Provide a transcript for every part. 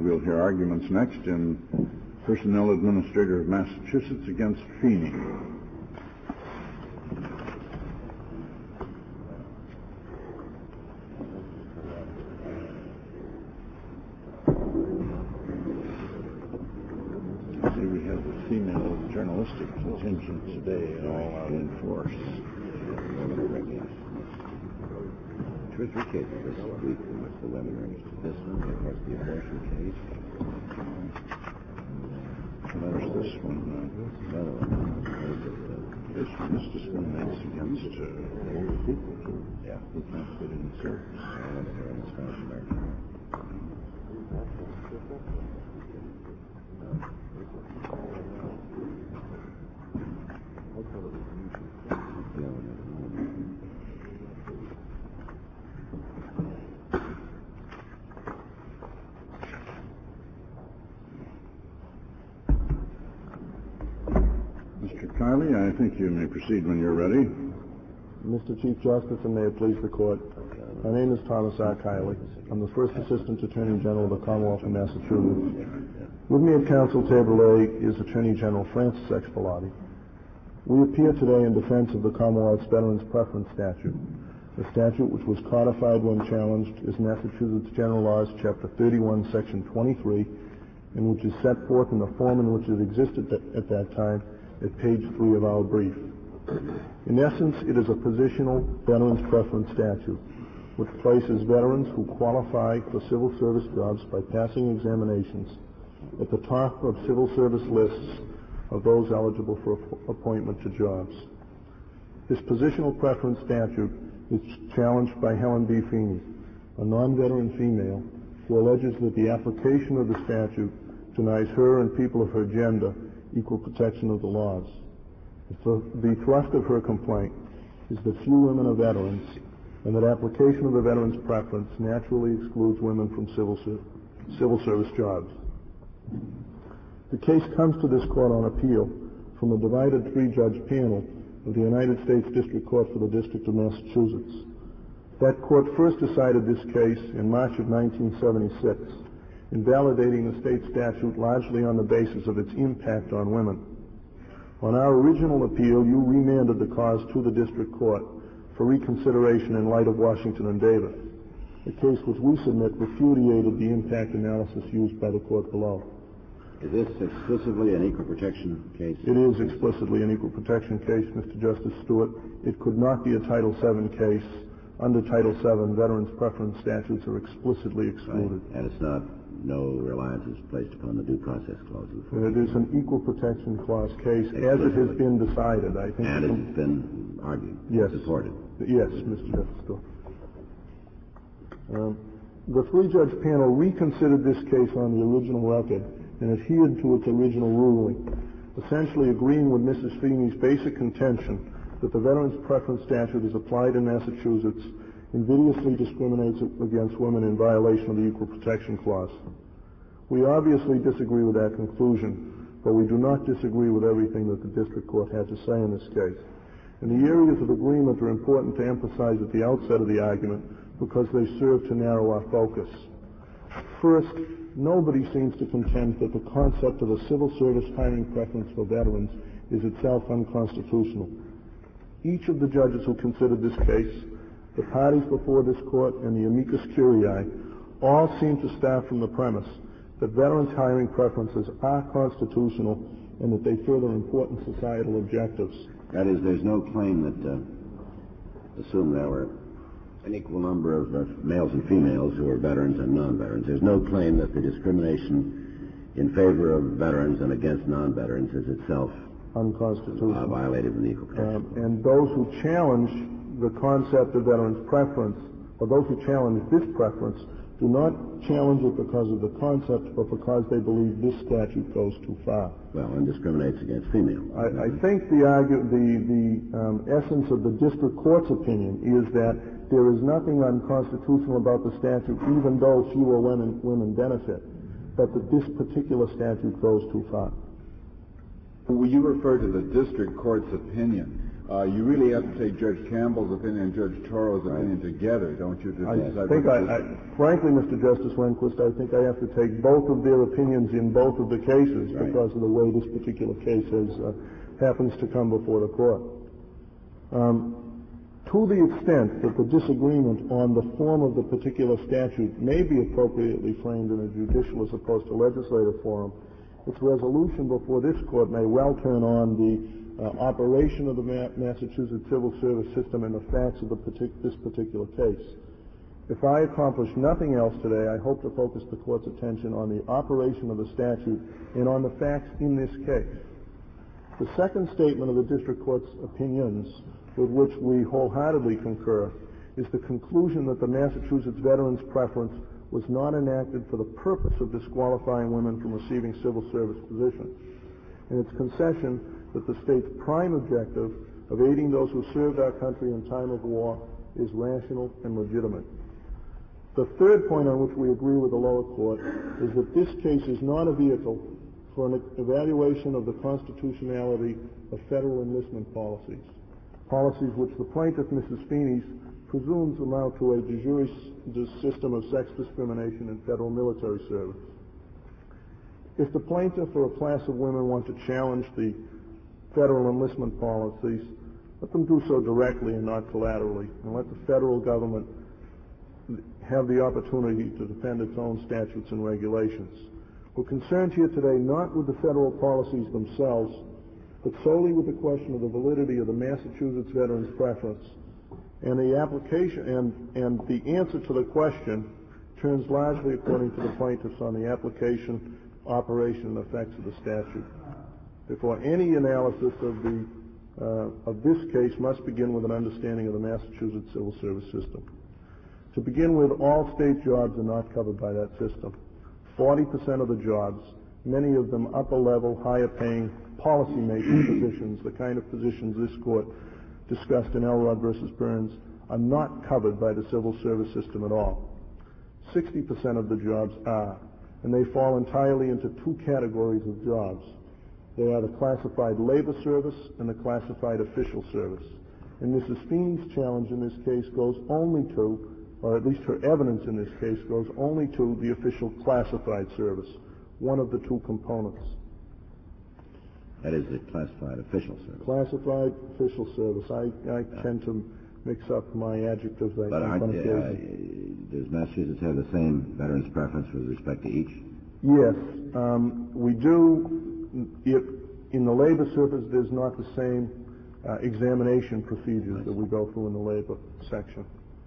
We'll hear arguments next in Personnel Administrator of Massachusetts against Feeney. See, we have the female journalistic contingent today all out in force. 2 or 3 cases this week in which the women are interested. This one, of course, the abortion case. There's this one. Another one. This discriminates against older people who can't fit in the service. Mr. Kiley, I think you may proceed when you're ready. Mr. Chief Justice, and may it please the Court, my name is Thomas R. Kiley. I'm the First Assistant Attorney General of the Commonwealth of Massachusetts. With me at Council Table A is Attorney General Francis X. Bellotti. We appear today in defense of the Commonwealth's Veterans Preference Statute. The statute, which was codified when challenged, is Massachusetts General Laws, Chapter 31, Section 23, and which is set forth in the form in which it existed at that time at page 3 of our brief. In essence, it is a positional veterans preference statute, which places veterans who qualify for civil service jobs by passing examinations at the top of civil service lists of those eligible for appointment to jobs. This positional preference statute is challenged by Helen B. Feeney, a non-veteran female who alleges that the application of the statute denies her and people of her gender equal protection of the laws. The thrust of her complaint is that few women are veterans and that application of the veterans preference naturally excludes women from civil service jobs. The case comes to this court on appeal from a divided 3-judge panel of the United States District Court for the District of Massachusetts. That court first decided this case in March of 1976, invalidating the state statute largely on the basis of its impact on women. On our original appeal, you remanded the cause to the district court for reconsideration in light of Washington and Davis, a case which we submit repudiated the impact analysis used by the court below. Is this exclusively an equal protection case? It is explicitly an equal protection case, Mr. Justice Stewart. It could not be a Title VII case. Under Title VII, veterans preference statutes are explicitly excluded. Right. And it's not, no reliance is placed upon the due process clause of the 14th. It is an equal protection clause case as it has been decided. I think. And it's been argued. Yes. Supported. Yes, Mr. Justice Stewart. The 3-judge panel reconsidered this case on the original record and adhered to its original ruling, essentially agreeing with Mrs. Feeney's basic contention that the veterans preference statute is applied in Massachusetts invidiously discriminates against women in violation of the Equal Protection Clause. We obviously disagree with that conclusion, but we do not disagree with everything that the district court had to say in this case. And the areas of agreement are important to emphasize at the outset of the argument because they serve to narrow our focus. First, nobody seems to contend that the concept of a civil service hiring preference for veterans is itself unconstitutional. Each of the judges who considered this case, the parties before this court, and the amicus curiae all seem to start from the premise that veterans hiring preferences are constitutional and that they further important societal objectives. That is, there's no claim that, assume there were an equal number of males and females who are veterans and non-veterans. There's no claim that the discrimination in favor of veterans and against non-veterans is itself unconstitutional, violated in the Equal Protection. And those who challenge the concept of veterans preference, or those who challenge this preference, do not challenge it because of the concept, but because they believe this statute goes too far. Well, and discriminates against females. I think the essence of the district court's opinion is that there is nothing unconstitutional about the statute, even though fewer women benefit, but that this particular statute goes too far. When you refer to the district court's opinion, You really have to take Judge Campbell's opinion and Judge Toro's opinion together, don't you? Frankly, Mr. Justice Rehnquist, I think I have to take both of their opinions in both of the cases because of the way this particular case happens to come before the court. To the extent that the disagreement on the form of the particular statute may be appropriately framed in a judicial as opposed to legislative forum, its resolution before this court may well turn on the operation of the Massachusetts civil service system and the facts of this particular case. If I accomplish nothing else today, I hope to focus the court's attention on the operation of the statute and on the facts in this case. The second statement of the district court's opinions, with which we wholeheartedly concur, is the conclusion that the Massachusetts Veterans Preference was not enacted for the purpose of disqualifying women from receiving civil service positions, and its concession that the state's prime objective of aiding those who served our country in time of war is rational and legitimate. The third point on which we agree with the lower court is that this case is not a vehicle for an evaluation of the constitutionality of federal enlistment policies which the plaintiff, Mrs. Feeney, presumes amount to a de jure system of sex discrimination in federal military service. If the plaintiff or a class of women want to challenge the federal enlistment policies, let them do so directly and not collaterally, and let the federal government have the opportunity to defend its own statutes and regulations. We're concerned here today not with the federal policies themselves, but solely with the question of the validity of the Massachusetts Veterans Preference. And the application and the answer to the question turns largely, according to the plaintiffs, on the application, operation, and effects of the statute. Therefore, any analysis of this case must begin with an understanding of the Massachusetts civil service system. To begin with, all state jobs are not covered by that system. 40% of the jobs, many of them upper-level, higher-paying, policy-making positions, the kind of positions this court discussed in Elrod versus Burns, are not covered by the civil service system at all. 60% of the jobs are, and they fall entirely into two categories of jobs. They are the classified labor service and the classified official service. And Mrs. Feeney's challenge in this case goes only to, or at least her evidence in this case goes only to the official classified service, one of the two components. That is the classified official service. Classified official service. I tend to mix up my adjectives. But does Massachusetts have the same veterans preference with respect to each? Yes, we do. In the labor service, there's not the same examination procedures that we go through in the labor section.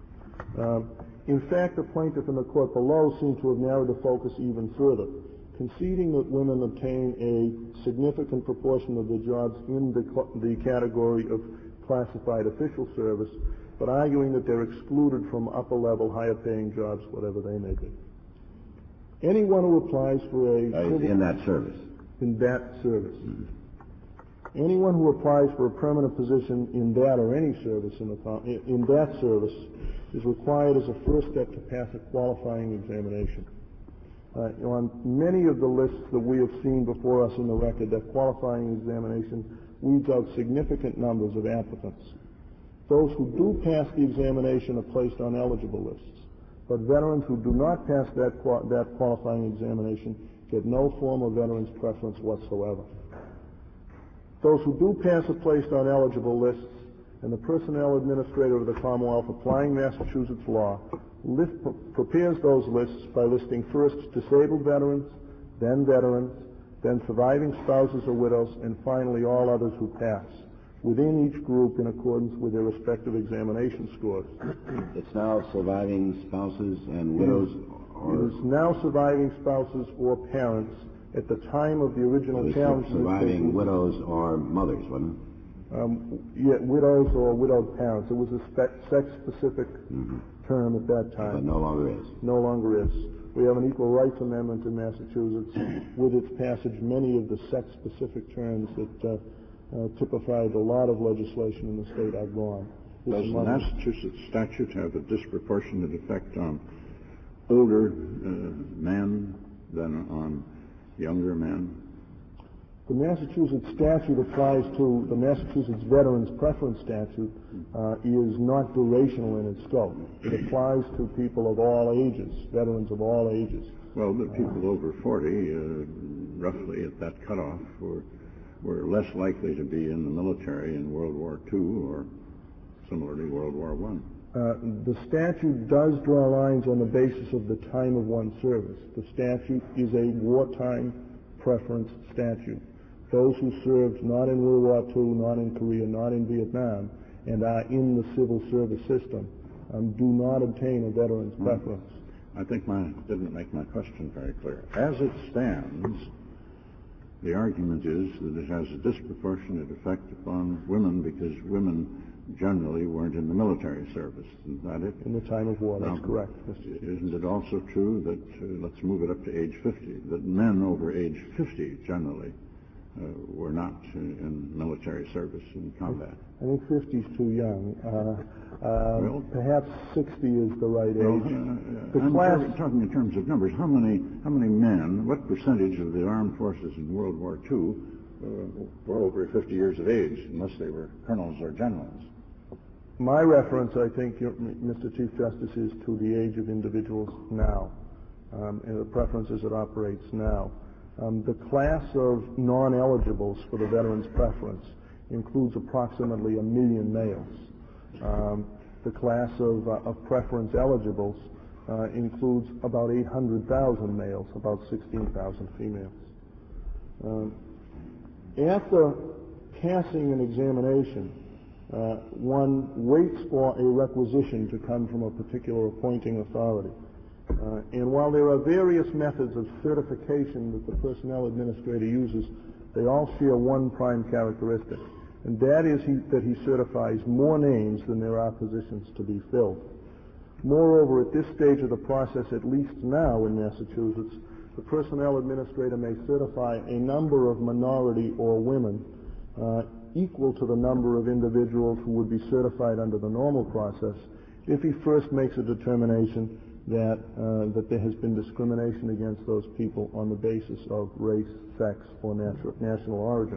In fact, the plaintiff and the court below seem to have narrowed the focus even further, conceding that women obtain a significant proportion of the jobs in the category of classified official service, but arguing that they're excluded from upper-level, higher-paying jobs, whatever they may be. Anyone who applies for in that service. In that service. Mm-hmm. Anyone who applies for a permanent position in that or any service in that service is required as a first step to pass a qualifying examination. On many of the lists that we have seen before us in the record, that qualifying examination weeds out significant numbers of applicants. Those who do pass the examination are placed on eligible lists, but veterans who do not pass that qualifying examination get no form of veterans preference whatsoever. Those who do pass are placed on eligible lists, and the personnel administrator of the Commonwealth applying Massachusetts law prepares those lists by listing first disabled veterans, then surviving spouses or widows, and finally all others who pass, within each group in accordance with their respective examination scores. It's now surviving spouses and widows? It is now surviving spouses or parents at the time of the original challenge. Surviving widows or mothers, wasn't it? Widows or widowed parents. It was a sex-specific term at that time. But no longer is. No longer is. We have an Equal Rights Amendment in Massachusetts. With its passage, many of the sex-specific terms that typified a lot of legislation in the state are gone. Does the Massachusetts statute have a disproportionate effect on older men than on younger men? The Massachusetts statute applies to the Massachusetts Veterans Preference Statute is not durational in its scope. It applies to people of all ages, veterans of all ages. Well, the people over 40, roughly at that cutoff, were less likely to be in the military in World War II or similarly World War I. The statute does draw lines on the basis of the time of one's service. The statute is a wartime preference statute. Those who served not in World War II, not in Korea, not in Vietnam, and are in the civil service system do not obtain a veteran's preference. I think didn't make my question very clear. As it stands, the argument is that it has a disproportionate effect upon women because women generally weren't in the military service. Is that it? In the time of war, that's correct. Isn't it also true that, let's move it up to age 50, that men over age 50 generally were not in military service in combat? I think 50 is too young. Perhaps 60 is the right age. I'm talking in terms of numbers. How many men, what percentage of the armed forces in World War II were over 50 years of age, unless they were colonels or generals? My reference, I think, Mr. Chief Justice, is to the age of individuals now, and the preferences it operates now. The class of non-eligibles for the veterans' preference includes approximately 1 million males. The class of preference eligibles includes about 800,000 males, about 16,000 females. After passing an examination, one waits for a requisition to come from a particular appointing authority. And while there are various methods of certification that the personnel administrator uses, they all share one prime characteristic, and that is that he certifies more names than there are positions to be filled. Moreover, at this stage of the process, at least now in Massachusetts, the personnel administrator may certify a number of minority or women equal to the number of individuals who would be certified under the normal process if he first makes a determination that there has been discrimination against those people on the basis of race, sex, or national origin.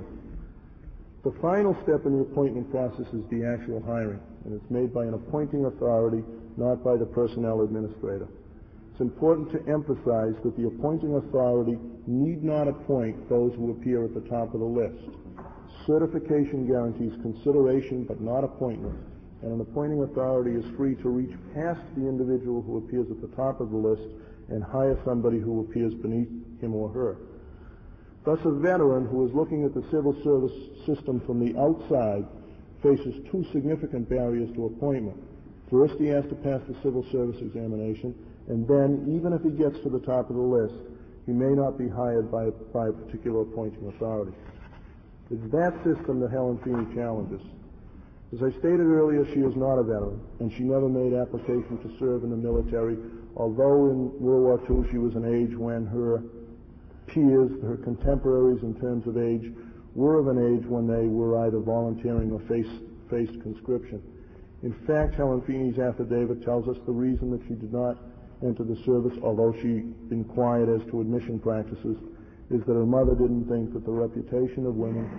The final step in the appointment process is the actual hiring, and it's made by an appointing authority, not by the personnel administrator. It's important to emphasize that the appointing authority need not appoint those who appear at the top of the list. Certification guarantees consideration but not appointment, and an appointing authority is free to reach past the individual who appears at the top of the list and hire somebody who appears beneath him or her. Thus, a veteran who is looking at the civil service system from the outside faces two significant barriers to appointment. First, he has to pass the civil service examination, and then, even if he gets to the top of the list, he may not be hired by a particular appointing authority. It's that system that Helen Feeney challenges. As I stated earlier, she is not a veteran, and she never made application to serve in the military, although in World War II she was an age when her peers, her contemporaries in terms of age, were of an age when they were either volunteering or faced conscription. In fact, Helen Feeney's affidavit tells us the reason that she did not enter the service, although she inquired as to admission practices, is that her mother didn't think that the reputation of women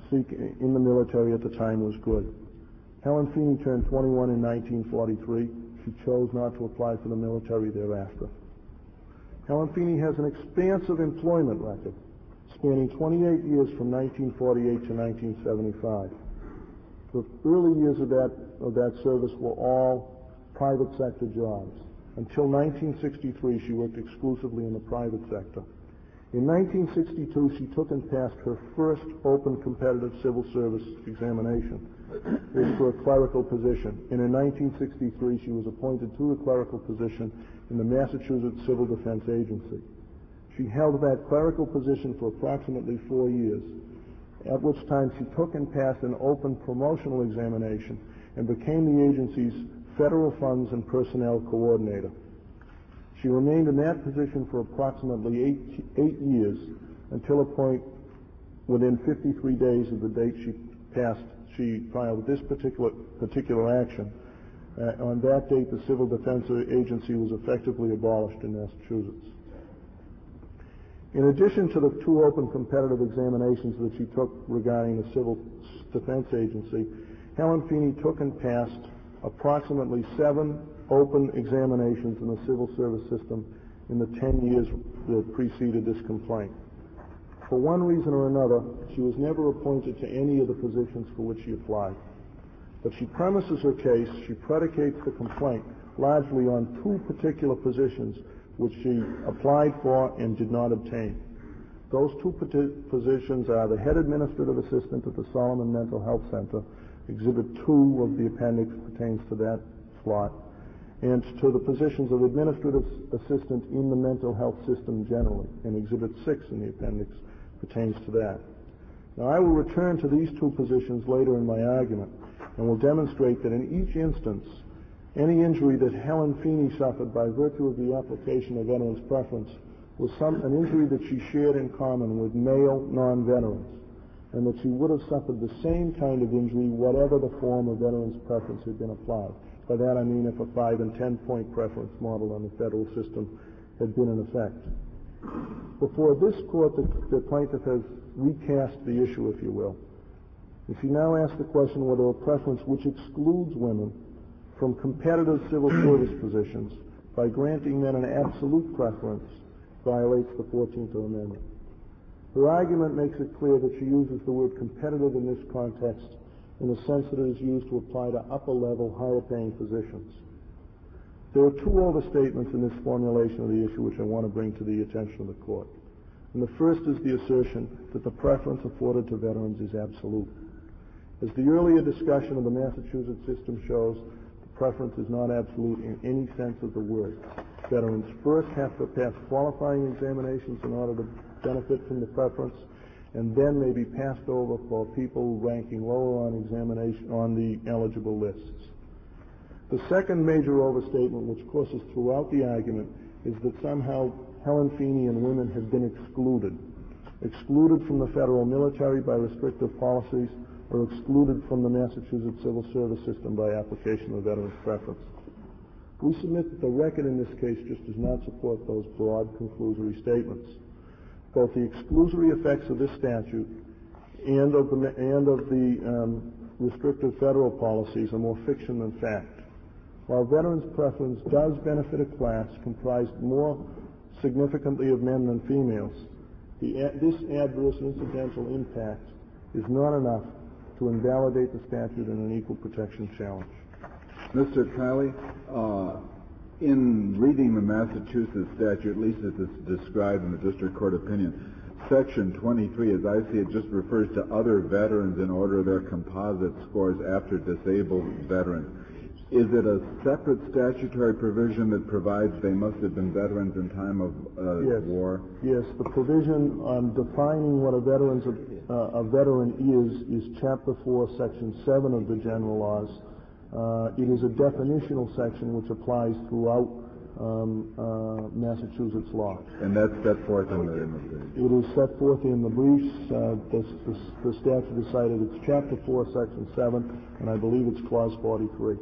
in the military at the time was good. Helen Feeney turned 21 in 1943. She chose not to apply for the military thereafter. Helen Feeney has an expansive employment record, spanning 28 years from 1948 to 1975. The early years of that service were all private sector jobs. Until 1963, she worked exclusively in the private sector. In 1962, she took and passed her first open competitive civil service examination. It was for a clerical position. And in 1963, she was appointed to the clerical position in the Massachusetts Civil Defense Agency. She held that clerical position for approximately 4 years, at which time she took and passed an open promotional examination and became the agency's federal funds and personnel coordinator. She remained in that position for approximately eight years until a point within 53 days of the date she filed this particular action. On that date, the Civil Defense Agency was effectively abolished in Massachusetts. In addition to the 2 open competitive examinations that she took regarding the Civil Defense Agency, Helen Feeney took and passed approximately 7 open examinations in the civil service system in the 10 years that preceded this complaint. For one reason or another, she was never appointed to any of the positions for which she applied. But she premises her case, she predicates the complaint largely on 2 particular positions which she applied for and did not obtain. Those 2 positions are the head administrative assistant at the Solomon Mental Health Center. Exhibit 2 of the appendix pertains to that slot, and to the positions of administrative assistant in the mental health system generally, and Exhibit 6 in the appendix pertains to that. Now, I will return to these 2 positions later in my argument, and will demonstrate that in each instance, any injury that Helen Feeney suffered by virtue of the application of veterans' preference was an injury that she shared in common with male non-veterans, and that she would have suffered the same kind of injury whatever the form of veterans' preference had been applied. By that I mean if a 5- and 10-point preference model on the federal system had been in effect. Before this court, the plaintiff has recast the issue, if you will. And she now asks the question whether a preference which excludes women from competitive civil service positions by granting men an absolute preference violates the 14th Amendment. Her argument makes it clear that she uses the word competitive in this context in the sense that it is used to apply to upper-level, higher-paying positions. There are 2 overstatements in this formulation of the issue which I want to bring to the attention of the court. And the first is the assertion that the preference afforded to veterans is absolute. As the earlier discussion of the Massachusetts system shows, preference is not absolute in any sense of the word. Veterans first have to pass qualifying examinations in order to benefit from the preference, and then may be passed over for people ranking lower on examination on the eligible lists. The second major overstatement, which courses throughout the argument, is that somehow Helen Feeney and women have been excluded from the federal military by restrictive policies, or excluded from the Massachusetts civil service system by application of veterans' preference. We submit that the record in this case just does not support those broad conclusory statements. Both the exclusory effects of this statute and of the restrictive federal policies are more fiction than fact. While veterans' preference does benefit a class comprised more significantly of men than females, this adverse incidental impact is not enough to invalidate the statute in an equal protection challenge. Mr. Kiley, in reading the Massachusetts statute, at least as it's described in the district court opinion, Section 23, as I see it, just refers to other veterans in order of their composite scores after disabled veterans. Is it a separate statutory provision that provides they must have been veterans in time of war? Yes, the provision on defining what a veteran is Chapter 4, Section 7 of the General Laws. It is a definitional section which applies throughout Massachusetts law. And that's set forth in the briefs? It is set forth in the briefs. The statute is cited. It's Chapter 4, Section 7, and I believe it's Clause 43.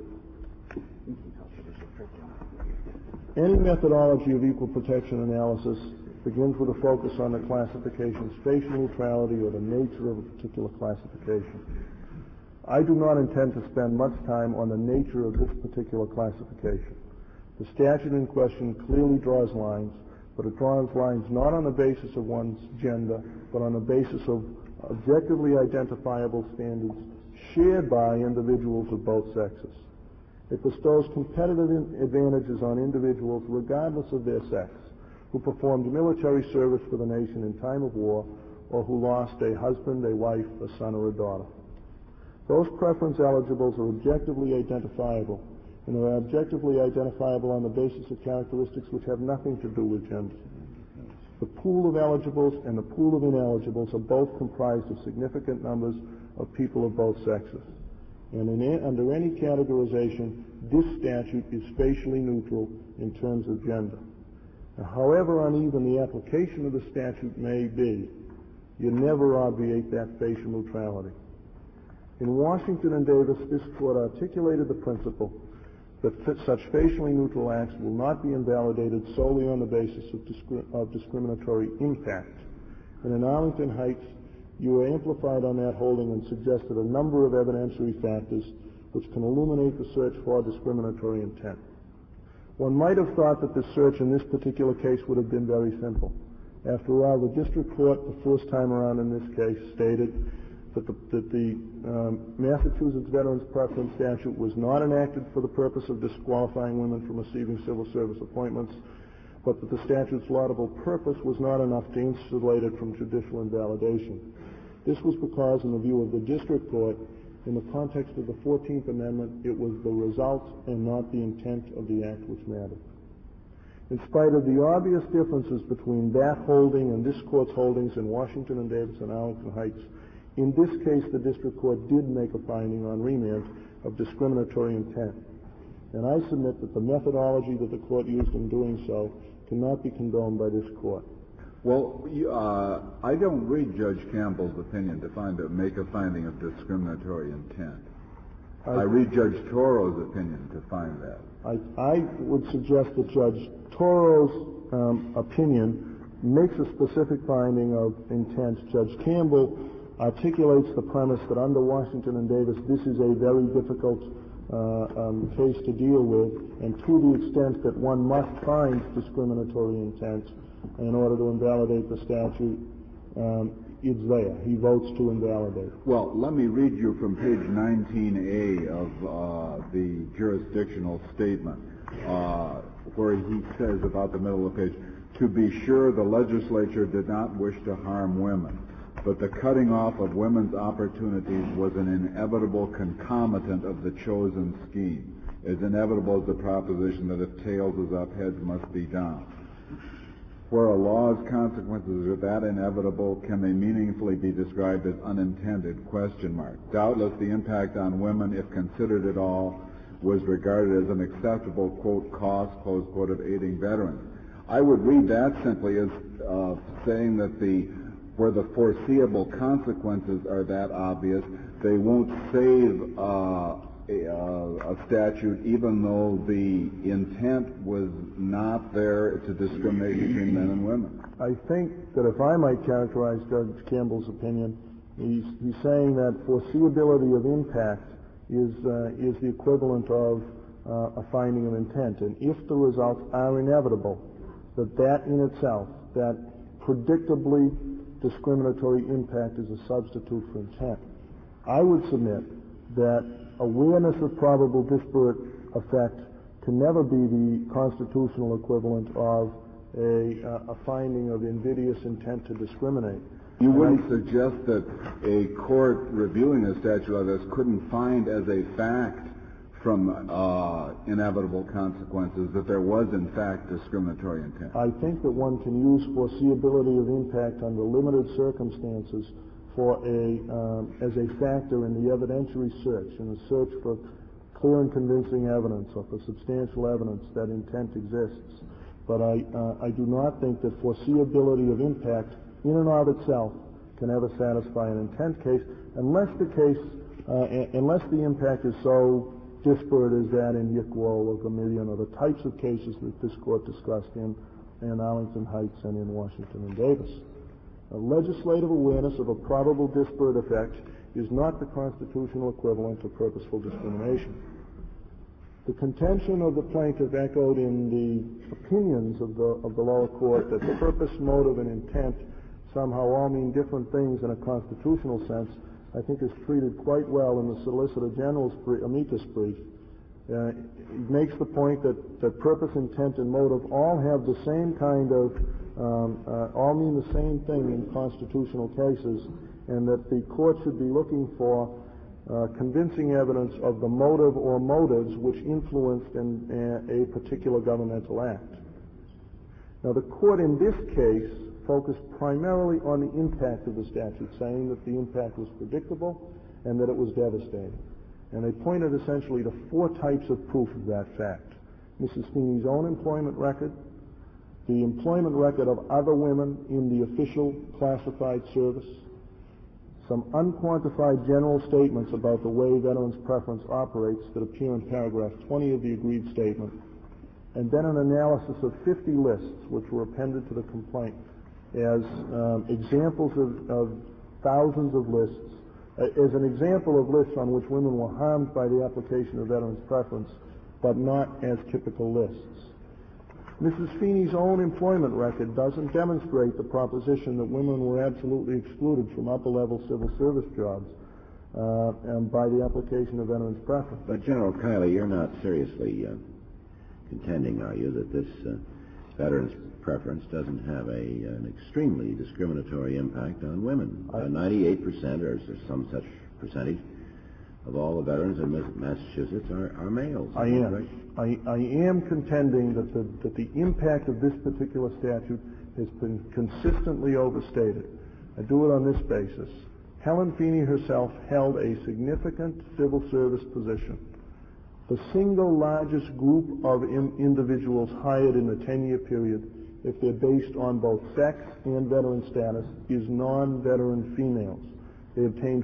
Any methodology of equal protection analysis begins with a focus on the classification's facial neutrality or the nature of a particular classification. I do not intend to spend much time on the nature of this particular classification. The statute in question clearly draws lines, but it draws lines not on the basis of one's gender, but on the basis of objectively identifiable standards shared by individuals of both sexes. It bestows competitive advantages on individuals regardless of their sex, who performed military service for the nation in time of war, or who lost a husband, a wife, a son, or a daughter. Those preference eligibles are objectively identifiable, and are objectively identifiable on the basis of characteristics which have nothing to do with gender. The pool of eligibles and the pool of ineligibles are both comprised of significant numbers of people of both sexes. And under any categorization, this statute is spatially neutral in terms of gender. Now, however uneven the application of the statute may be, you never obviate that facial neutrality. In Washington and Davis, this court articulated the principle that such facially neutral acts will not be invalidated solely on the basis of discriminatory impact. And in Arlington Heights, you were amplified on that holding and suggested a number of evidentiary factors which can illuminate the search for discriminatory intent. One might have thought that the search in this particular case would have been very simple. After all, the district court, the first time around in this case, stated that the Massachusetts Veterans Preference Statute was not enacted for the purpose of disqualifying women from receiving civil service appointments, but that the statute's laudable purpose was not enough to insulate it from judicial invalidation. This was because, in the view of the district court, in the context of the 14th Amendment, it was the result and not the intent of the act which mattered. In spite of the obvious differences between that holding and this court's holdings in Washington and Davis and Arlington Heights, in this case the district court did make a finding on remand of discriminatory intent. And I submit that the methodology that the court used in doing so cannot be condoned by this court. Well, I don't read Judge Campbell's opinion to make a finding of discriminatory intent. I read Judge Toro's opinion to find that. I would suggest that Judge Toro's opinion makes a specific finding of intent. Judge Campbell articulates the premise that under Washington and Davis, this is a very difficult case to deal with, and to the extent that one must find discriminatory intent in order to invalidate the statute, it's there. He votes to invalidate. Well, let me read you from page 19A of the jurisdictional statement, where he says about the middle of the page, to be sure the legislature did not wish to harm women, but the cutting off of women's opportunities was an inevitable concomitant of the chosen scheme, as inevitable as the proposition that if tails is up, heads must be down. Where a law's consequences are that inevitable, can they meaningfully be described as unintended? ? Doubtless the impact on women, if considered at all, was regarded as an acceptable, quote, cost, close quote, of aiding veterans. I would read that simply as saying that where the foreseeable consequences are that obvious, they won't save a statute even though the intent was not there to discriminate between men and women. I think that if I might characterize Judge Campbell's opinion, he's saying that foreseeability of impact is the equivalent of a finding of intent. And if the results are inevitable, that in itself, that predictably discriminatory impact is a substitute for intent. I would submit that awareness of probable disparate effect can never be the constitutional equivalent of a finding of invidious intent to discriminate. You wouldn't suggest that a court reviewing a statute like this couldn't find as a fact from inevitable consequences that there was in fact discriminatory intent? I think that one can use foreseeability of impact under limited circumstances as a factor in the evidentiary search, in the search for clear and convincing evidence or for substantial evidence that intent exists. But I do not think that foreseeability of impact in and of itself can ever satisfy an intent case unless the impact is so disparate as that in Yickwo or Gamillion or the types of cases that this court discussed in Arlington Heights and in Washington and Davis. A legislative awareness of a probable disparate effect is not the constitutional equivalent of purposeful discrimination. The contention of the plaintiff echoed in the opinions of the lower court that purpose, motive, and intent somehow all mean different things in a constitutional sense, I think is treated quite well in the Solicitor General's amicus brief. It makes the point that purpose, intent, and motive all have the same kind of, all mean the same thing in constitutional cases, and that the court should be looking for convincing evidence of the motive or motives which influenced a particular governmental act. Now, the court in this case focused primarily on the impact of the statute, saying that the impact was predictable and that it was devastating. And they pointed essentially to four types of proof of that fact. Mrs. Feeney's own employment record, the employment record of other women in the official classified service, some unquantified general statements about the way veterans' preference operates that appear in paragraph 20 of the agreed statement, and then an analysis of 50 lists which were appended to the complaint as examples of thousands of lists, as an example of lists on which women were harmed by the application of veterans' preference, but not as typical lists. Mrs. Feeney's own employment record doesn't demonstrate the proposition that women were absolutely excluded from upper-level civil service jobs and by the application of veterans' preference. But General Kiley, you're not seriously contending, are you, that this veterans' preference doesn't have an extremely discriminatory impact on women? 98%, or some such percentage, of all the veterans in Massachusetts are males. I am. Right? I am contending that the impact of this particular statute has been consistently overstated. I do it on this basis. Helen Feeney herself held a significant civil service position. The single largest group of individuals hired in the 10-year period, if they're based on both sex and veteran status, is non-veteran females. They obtained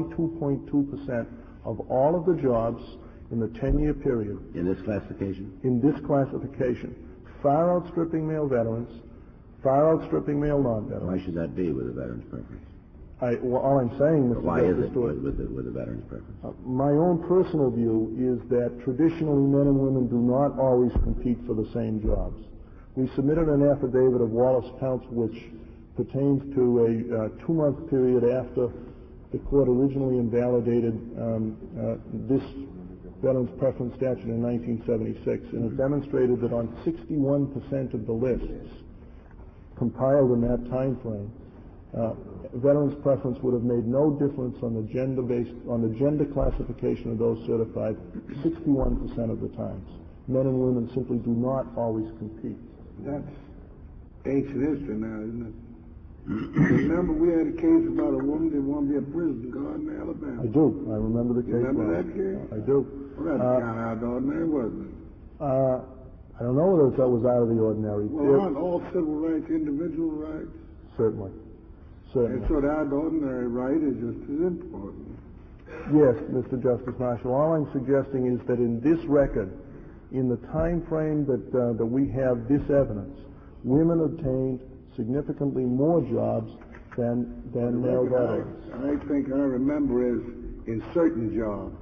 42.2% of all of the jobs in the 10-year period. In this classification? In this classification. Far outstripping male veterans, far outstripping male non-veterans. Why should that be with a veteran's preference? All I'm saying, Mr. Why is Justice it Stewart, with the veteran's preference? my own personal view is that traditionally men and women do not always compete for the same jobs. We submitted an affidavit of Wallace Counts which pertains to a 2-month period after the court originally invalidated this veterans preference statute in 1976, and it demonstrated that on 61% of the lists compiled in that time frame, veterans preference would have made no difference on the gender classification of those certified 61% of the times. Men and women simply do not always compete. That's ancient history now, isn't it? Remember, we had a case about a woman that wanted to be a prison guard in Alabama. I do. I remember the case. Remember that case? I do. Well, that's kind of out of the ordinary, wasn't it? I don't know whether that was out of the ordinary. Well, aren't all civil rights individual rights? Certainly. And so the out of the ordinary right is just as important. Yes, Mr. Justice Marshall. All I'm suggesting is that in this record, in the time frame that we have this evidence, women obtained significantly more jobs than male veterans. I think I remember is in certain jobs.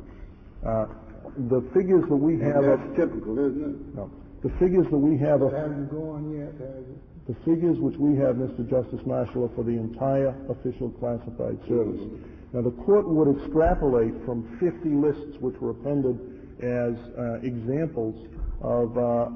The figures that we have... That's typical, isn't it? No. The figures that we have... Hasn't gone yet, has it? The figures which we have, Mr. Justice Marshall, are for the entire official classified service. Now, the court would extrapolate from 50 lists which were appended as examples of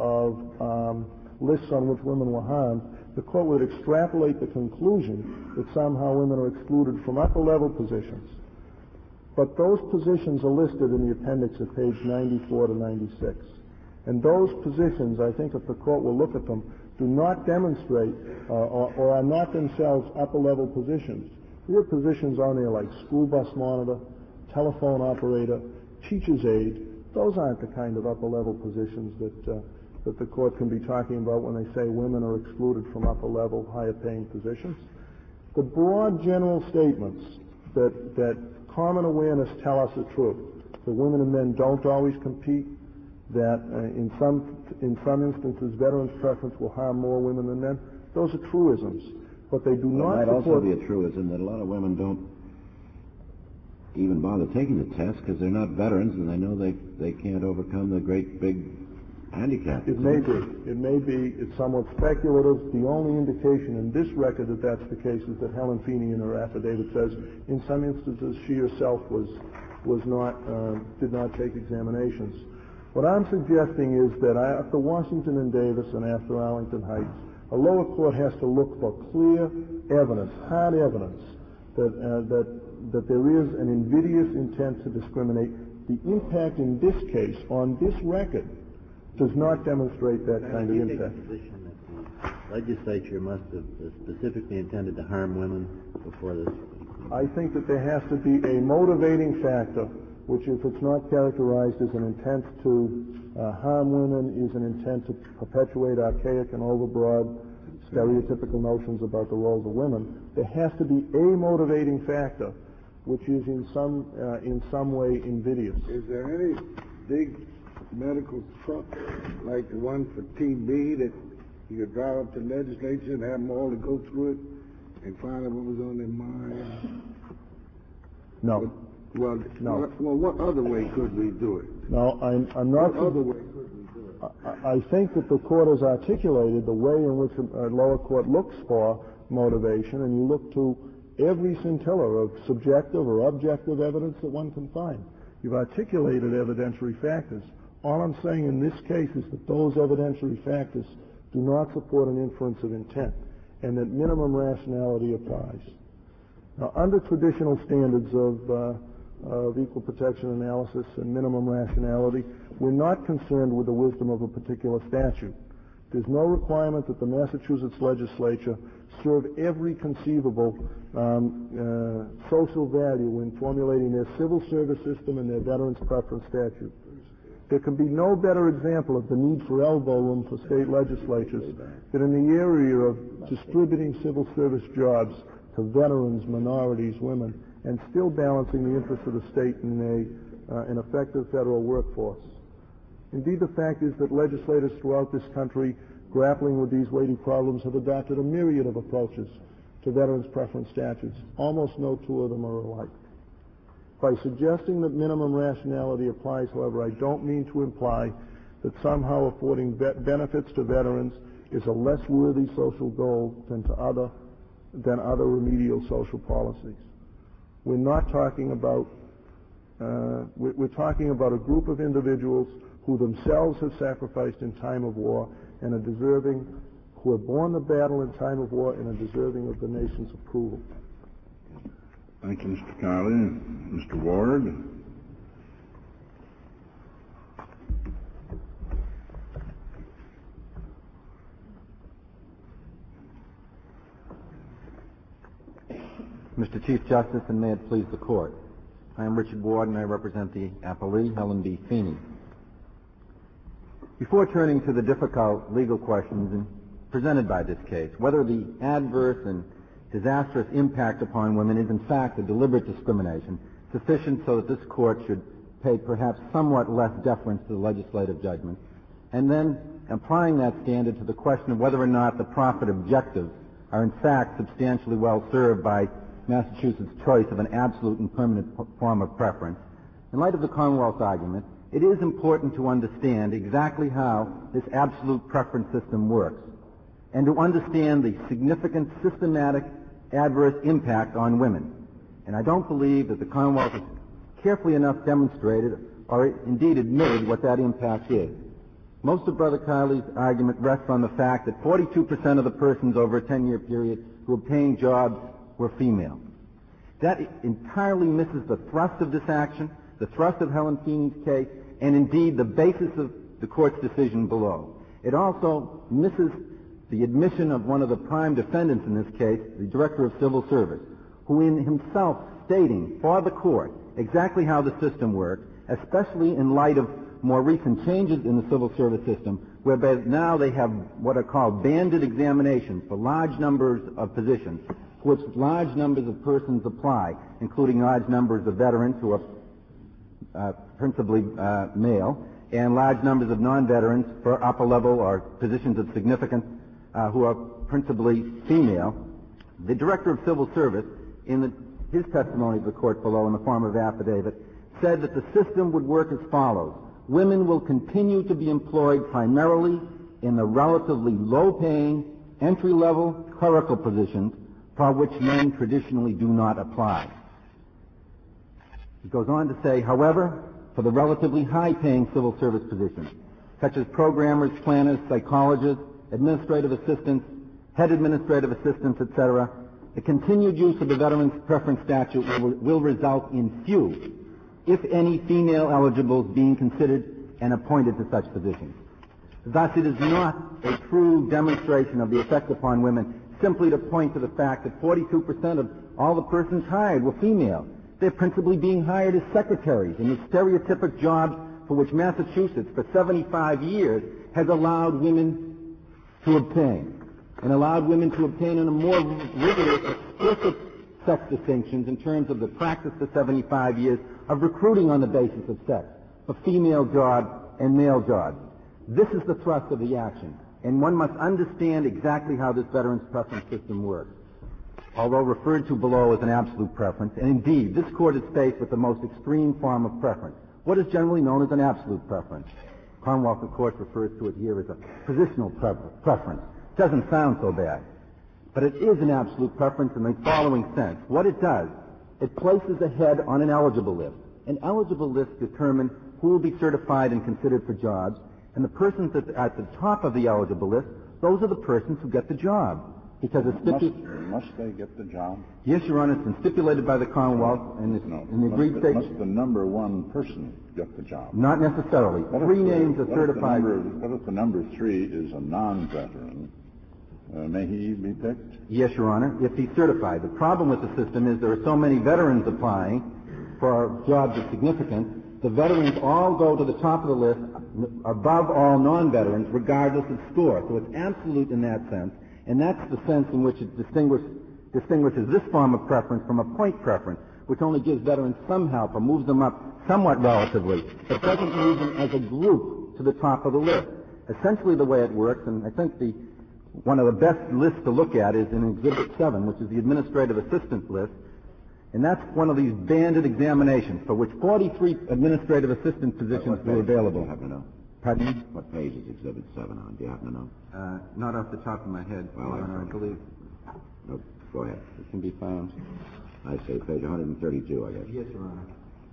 lists on which women were harmed. The court would extrapolate the conclusion that somehow women are excluded from upper-level positions. But those positions are listed in the appendix at page 94 to 96. And those positions, I think if the court will look at them, do not demonstrate or are not themselves upper-level positions. There are positions on there like school bus monitor, telephone operator, teacher's aide. Those aren't the kind of upper-level positions that the court can be talking about when they say women are excluded from upper-level, higher-paying positions. The broad general statements that common awareness tell us the truth, that women and men don't always compete, that in some instances veterans' preference will harm more women than men, those are truisms. But they do not support... It might also be a truism that a lot of women don't even bother taking the test because they're not veterans and they know they can't overcome the great big handicap. It may be. It may be. It's somewhat speculative. The only indication in this record that that's the case is that Helen Feeney in her affidavit says in some instances she herself did not take examinations. What I'm suggesting is that after Washington and Davis and after Arlington Heights, a lower court has to look for clear evidence, hard evidence, that there is an invidious intent to discriminate. The impact in this case on this record does not demonstrate that kind of impact. Do you take the position that the legislature must have specifically intended to harm women before this? I think that there has to be a motivating factor, which if it's not characterized as an intent to harm women, is an intent to perpetuate archaic and overbroad stereotypical notions about the roles of women. There has to be a motivating factor which is in some way invidious. Is there any big medical truck like the one for TB that you could drive up to the legislature and have them all to go through it and find out what was on their mind? No. Well, No. Well, what other way could we do it? No, I'm not. What other way could we do it? I think that the court has articulated the way in which a lower court looks for motivation, and you look to every scintilla of subjective or objective evidence that one can find. You've articulated evidentiary factors. All I'm saying in this case is that those evidentiary factors do not support an inference of intent, and that minimum rationality applies. Now, under traditional standards of equal protection analysis and minimum rationality, we're not concerned with the wisdom of a particular statute. There's no requirement that the Massachusetts legislature serve every conceivable social value in formulating their civil service system and their veterans preference statute. There can be no better example of the need for elbow room for state legislatures than in the area of distributing civil service jobs to veterans, minorities, women, and still balancing the interests of the state in an effective federal workforce. Indeed, the fact is that legislators throughout this country grappling with these weighty problems have adopted a myriad of approaches to veterans preference statutes. Almost no two of them are alike. By suggesting that minimum rationality applies, however, I don't mean to imply that somehow affording benefits to veterans is a less worthy social goal than other remedial social policies. We're not talking about we're talking about a group of individuals who themselves have sacrificed in time of war and are deserving, who have borne the battle in time of war and are deserving of the nation's approval. Thank you, Mr. Kiley. Mr. Ward. Mr. Chief Justice, and may it please the Court. I am Richard Ward, and I represent the appellee, Helen B. Feeney. Before turning to the difficult legal questions presented by this case, whether the adverse and disastrous impact upon women is in fact a deliberate discrimination, sufficient so that this Court should pay perhaps somewhat less deference to the legislative judgment, and then applying that standard to the question of whether or not the profit objectives are in fact substantially well served by Massachusetts' choice of an absolute and permanent form of preference. In light of the Commonwealth's argument, it is important to understand exactly how this absolute preference system works, and to understand the significant systematic adverse impact on women. And I don't believe that the Commonwealth has carefully enough demonstrated or indeed admitted what that impact is. Most of Brother Kiley's argument rests on the fact that 42% of the persons over a 10-year period who obtained jobs were female. That entirely misses the thrust of this action, the thrust of Helen Feeney's case, and indeed the basis of the Court's decision below. It also misses the admission of one of the prime defendants in this case, the Director of Civil Service, who in himself stating for the Court exactly how the system works, especially in light of more recent changes in the civil service system, whereby now they have what are called banded examinations for large numbers of positions, to which large numbers of persons apply, including large numbers of veterans who are principally male, and large numbers of non-veterans for upper level or positions of significance who are principally female. The Director of Civil Service, in his testimony to the Court below in the form of affidavit, said that the system would work as follows. Women will continue to be employed primarily in the relatively low-paying, entry-level clerical positions for which men traditionally do not apply. He goes on to say, however, for the relatively high-paying civil service positions, such as programmers, planners, psychologists, administrative assistants, head administrative assistants, etc., the continued use of the Veterans Preference Statute will result in few, if any, female eligibles being considered and appointed to such positions. Thus, it is not a true demonstration of the effect upon women simply to point to the fact that 42% of all the persons hired were female. They're principally being hired as secretaries in the stereotypic jobs for which Massachusetts, for 75 years, has allowed women to obtain, and allowed women to obtain in a more rigorous, explicit sex distinctions in terms of the practice for 75 years of recruiting on the basis of sex for female jobs and male jobs. This is the thrust of the action, and one must understand exactly how this veterans preference system works. Although referred to below as an absolute preference, and indeed, this court is faced with the most extreme form of preference, what is generally known as an absolute preference. Commonwealth, of course, refers to it here as a positional preference. Doesn't sound so bad. But it is an absolute preference in the following sense. What it does, it places a head on an eligible list. An eligible list determines who will be certified and considered for jobs, and the persons at the top of the eligible list, those are the persons who get the job. Because it's Must they get the job? Yes, Your Honor, it's been stipulated by the Commonwealth, and it's in the agreed state. Must the number one person get the job? Not necessarily. Three names are certified. What if the number 3 is a non-veteran? May he be picked? Yes, Your Honor, if he's certified. The problem with the system is there are so many veterans applying for jobs of significance. The veterans all go to the top of the list above all non-veterans, regardless of score. So it's absolute in that sense. And that's the sense in which it distinguishes this form of preference from a point preference, which only gives veterans some help or moves them up somewhat relatively, but doesn't move them as a group to the top of the list. Essentially the way it works, and I think one of the best lists to look at is in Exhibit 7, which is the administrative assistant list, and that's one of these banded examinations for which 43 administrative assistant positions were available. Pardon me? What page is Exhibit 7 on? Do you happen to know? Not off the top of my head, Well, Your Honor, I believe No, go ahead. it can be found. I say page 132, I guess. Yes, Your Honor.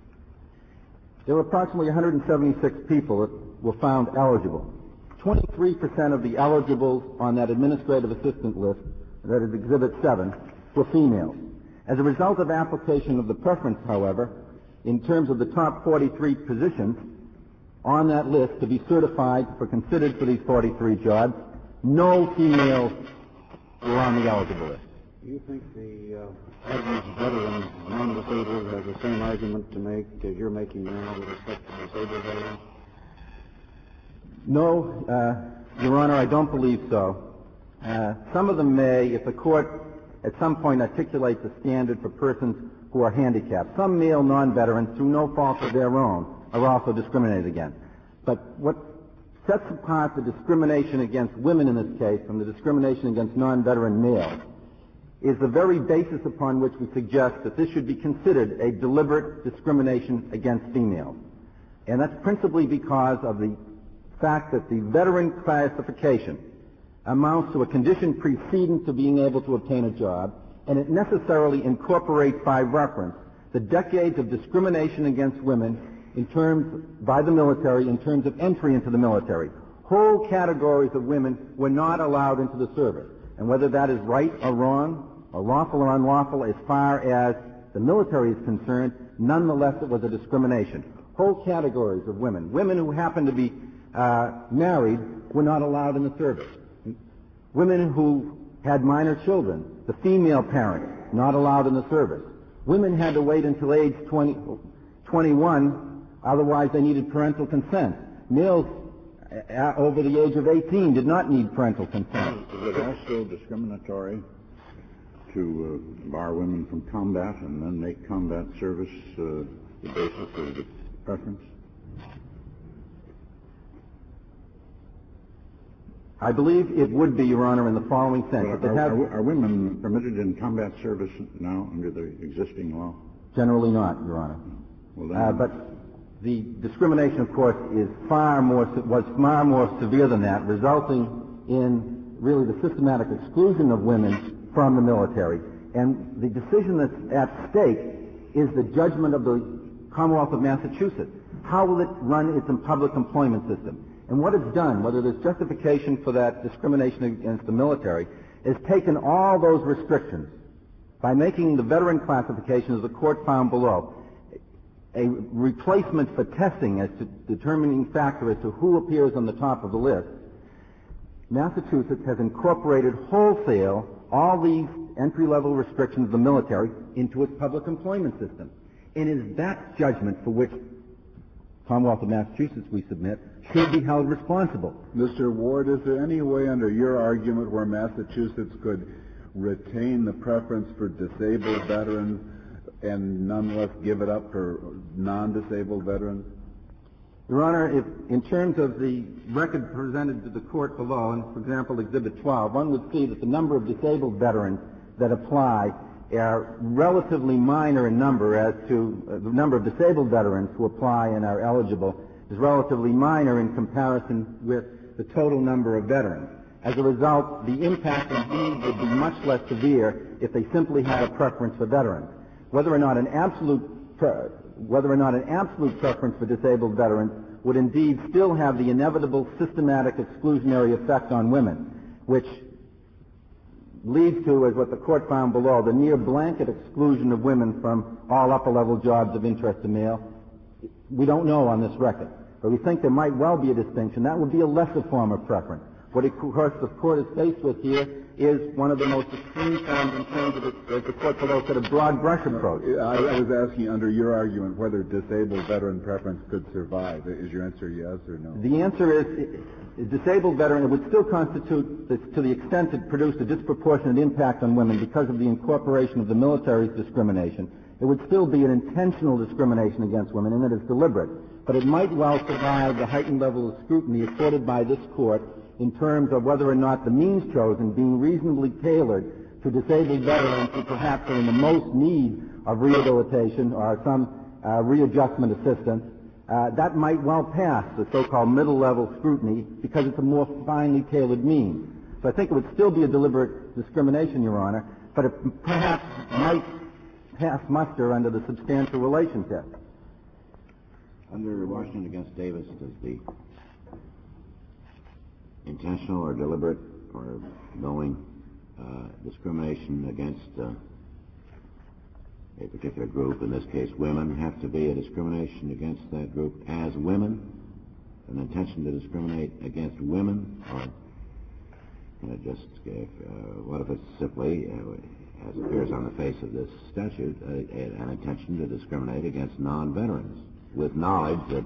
There were approximately 176 people that were found eligible. 23% of the eligibles on that administrative assistant list, that is Exhibit 7, were females. As a result of application of the preference, however, in terms of the top 43 positions on that list to be certified for considered for these 43 jobs, no females were on the eligible list. Do you think the average veteran non-disabled has the same argument to make as you're making now with respect to disabled veterans? No, Your Honor, I don't believe so. Some of them may, if the court at some point articulates a standard for persons who are handicapped. Some male non-veterans, through no fault of their own, are also discriminated against. But what sets apart the discrimination against women in this case from the discrimination against non-veteran males is the very basis upon which we suggest that this should be considered a deliberate discrimination against females. And that's principally because of the fact that the veteran classification amounts to a condition precedent to being able to obtain a job, and it necessarily incorporates by reference the decades of discrimination against women by the military in terms of entry into the military. Whole categories of women were not allowed into the service. And whether that is right or wrong, or lawful or unlawful, as far as the military is concerned, nonetheless it was a discrimination. Whole categories of women who happened to be married, were not allowed in the service. Women who had minor children, the female parent, not allowed in the service. Women had to wait until age 21, otherwise they needed parental consent. Males over the age of 18 did not need parental consent. Is it also discriminatory to bar women from combat and then make combat service the basis of the preference? I believe it would be, Your Honor, in the following sense. Are women permitted in combat service now under the existing law? Generally not, Your Honor. Well, then, but the discrimination, of course, was far more severe than that, resulting in really the systematic exclusion of women from the military. And the decision that's at stake is the judgment of the Commonwealth of Massachusetts. How will it run its public employment system? And what it's done, whether there's justification for that discrimination against the military, is taken all those restrictions by making the veteran classification, as the court found below, a replacement for testing as to determining factor as to who appears on the top of the list. Massachusetts has incorporated wholesale all these entry-level restrictions of the military into its public employment system. And it is that judgment for which Commonwealth of Massachusetts, we submit, should be held responsible. Mr. Ward, is there any way under your argument where Massachusetts could retain the preference for disabled veterans and nonetheless give it up for non-disabled veterans? Your Honor, if in terms of the record presented to the court below, and for example, Exhibit 12, one would see that the number of disabled veterans that apply are relatively minor in number as to the number of disabled veterans who apply and are eligible is relatively minor in comparison with the total number of veterans. As a result, the impact indeed would be much less severe if they simply had a preference for veterans. Whether or not an absolute preference for disabled veterans would indeed still have the inevitable systematic exclusionary effect on women, which leads to, as what the court found below, the near blanket exclusion of women from all upper-level jobs of interest to male. We don't know on this record, but we think there might well be a distinction. That would be a lesser form of preference. What, of course, the court is faced with here is one of the most extreme forms in terms of, as the court below said, a broad brush approach. I was asking, under your argument, whether disabled veteran preference could survive. Is your answer yes or no? The answer is disabled veteran, it would still constitute, to the extent it produced a disproportionate impact on women because of the incorporation of the military's discrimination, it would still be an intentional discrimination against women in that it's deliberate. But it might well survive the heightened level of scrutiny afforded by this court in terms of whether or not the means chosen being reasonably tailored to disabled veterans who perhaps are in the most need of rehabilitation or some readjustment assistance. That might well pass the so-called middle-level scrutiny because it's a more finely tailored means. So I think it would still be a deliberate discrimination, Your Honor, but it perhaps might pass muster under the substantial relation test. Under Washington against Davis, does the intentional or deliberate or knowing discrimination against a particular group, in this case women, have to be a discrimination against that group as women, an intention to discriminate against women, or what if it's simply, as appears on the face of this statute, an intention to discriminate against non-veterans with knowledge that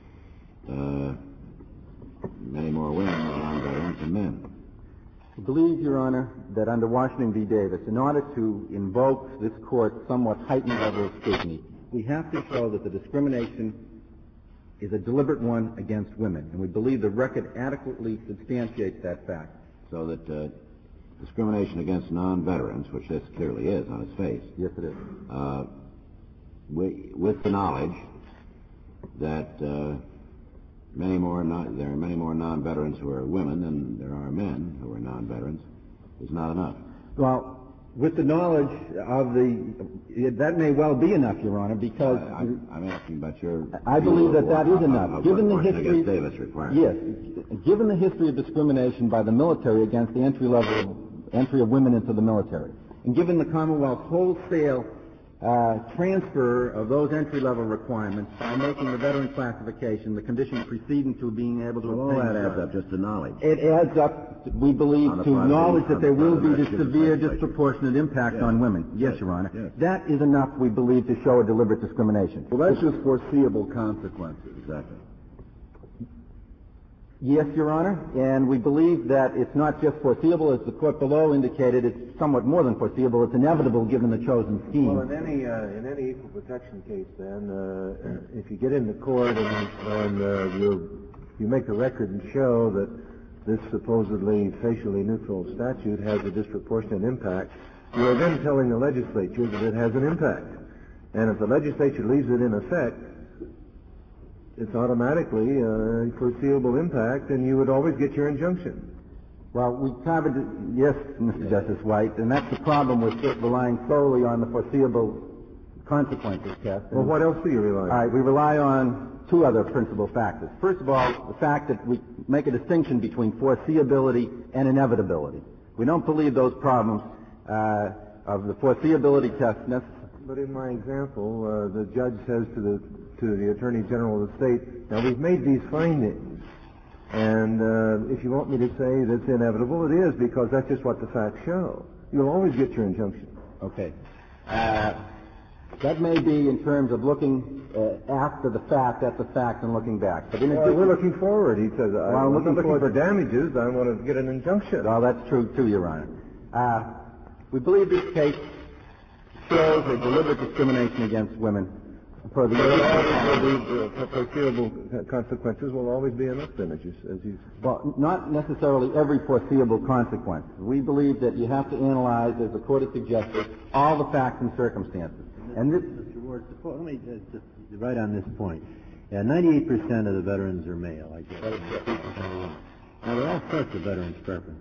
many more women are non-veterans than men? I believe, Your Honor, that under Washington v. Davis, in order to invoke this court's somewhat heightened level of scrutiny, we have to show that the discrimination is a deliberate one against women, and we believe the record adequately substantiates that fact. So that discrimination against non-veterans, which this clearly is on its face. Yes, it is. With the knowledge that there are many more non-veterans who are women than there are men who are non-veterans, is not enough. Well, with the knowledge of that may well be enough, Your Honor, because I'm asking about your. I believe that is enough. Given the history, Davis requires. Yes, given the history of discrimination by the military against the entry of women into the military, and given the Commonwealth's wholesale transfer of those entry-level requirements by making the veteran classification the condition preceding to being able to obtain. All that adds up just to knowledge. It adds up, we believe, to knowledge that there will be this severe disproportionate impact on women. Yes, Your Honor. Yes. That is enough, we believe, to show a deliberate discrimination. Well, that's just foreseeable consequences. Exactly. Yes, Your Honor, and we believe that it's not just foreseeable, as the court below indicated, it's somewhat more than foreseeable, it's inevitable given the chosen scheme. Well, in any equal protection case, then, if you get into court and you make a record and show that this supposedly facially neutral statute has a disproportionate impact, you are then telling the legislature that it has an impact. And if the legislature leaves it in effect, it's automatically a foreseeable impact, and you would always get your injunction. Well, we covered it, yes, Mr. Justice White, and that's the problem with relying solely on the foreseeable consequences test. Well, what else do you rely on? All right, we rely on two other principal factors. First of all, the fact that we make a distinction between foreseeability and inevitability. We don't believe those problems of the foreseeability test necessarily. But in my example, the judge says to the Attorney General of the state, now we've made these findings, and if you want me to say that's inevitable, it is, because that's just what the facts show. You'll always get your injunction. Okay. That may be in terms of looking after the fact, at the fact, and looking back. But we're looking forward. He says, I'm not looking for damages. I want to get an injunction. Well, that's true, too, Your Honor. We believe this case shows a deliberate discrimination against women for the foreseeable consequences will always be enough then, as you... Well, not necessarily every foreseeable consequence. We believe that you have to analyze, as the Court has suggested, all the facts and circumstances. And this... Mr. Ward, let me just right on this point. 98% of the veterans are male, I guess. Now, there are all sorts of veterans' preferences.